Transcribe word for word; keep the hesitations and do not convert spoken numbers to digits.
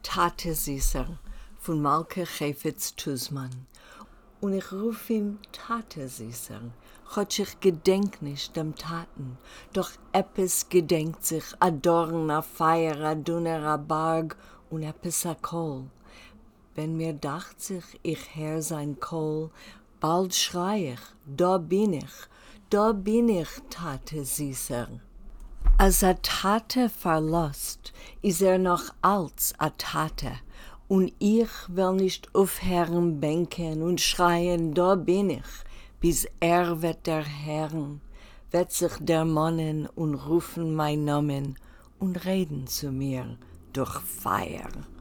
Tate Sieser von Malke Chafetz-Tusman. Und ich ruf ihm Tate Sieser, chotsch ich gedenk nicht dem Taten, doch eppes gedenkt sich, a Dorn, a Feier, a Dunner, a Barg und eppes a Kohl. Wenn mir dacht sich, ich hör sein Kohl, bald schrei ich, da bin ich, da bin ich, Tate Sieser. Als a Tate verlost, is er noch als a Tate, und ich will nicht aufhören, bänken und schreien, da bin ich, bis er wird der Herrn, wird sich der Monnen und rufen mein Namen und reden zu mir durch Feier.